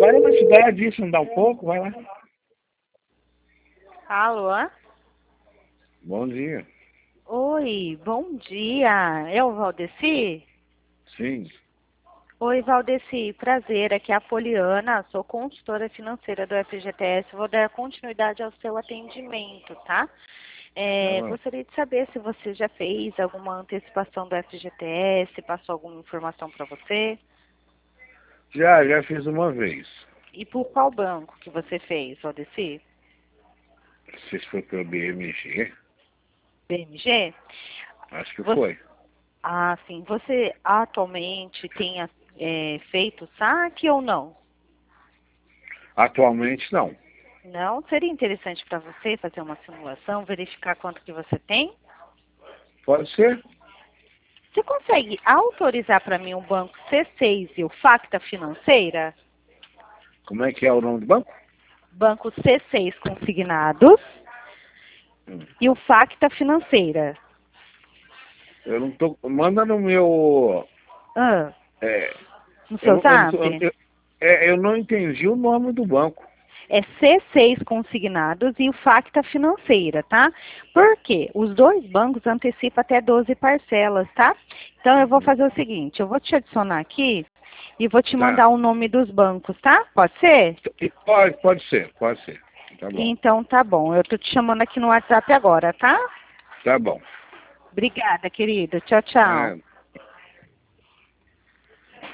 mora na cidade, isso não dá um pouco, vai lá. Alô? Bom dia. Oi, bom dia. É o Valdeci? Sim. Oi, Valdeci, prazer. Aqui é a Poliana, sou consultora financeira do FGTS. Vou dar continuidade ao seu atendimento, tá? Ah, Gostaria de saber se você já fez alguma antecipação do FGTS, passou alguma informação para você? já fiz uma vez. E por qual banco que você fez, Valdeci? Não sei se foi pelo BMG. BMG? Acho que Você, foi. sim. Você atualmente tem feito saque ou não? Atualmente não. Não? Seria interessante para você fazer uma simulação, verificar quanto que você tem? Pode ser? Você consegue autorizar para mim o banco C6 e o Facta Financeira? Como é que é o nome do banco? Banco C6 Consignados Hum. e o Facta Financeira. Eu não tô. Manda no meu. Ah, É, no seu eu não zap? tô- eu não entendi o nome do banco. É C6 Consignados e o Facta Financeira, tá? Por quê? Os dois bancos antecipam até 12 parcelas, tá? Então eu vou fazer o seguinte, eu vou te adicionar aqui e vou te Tá. mandar o nome dos bancos, tá? Pode ser? E pode ser, pode ser. Tá bom. Então tá bom, eu tô te chamando aqui no WhatsApp agora, tá? Tá bom. Obrigada, querido. Tchau, tchau. Ah,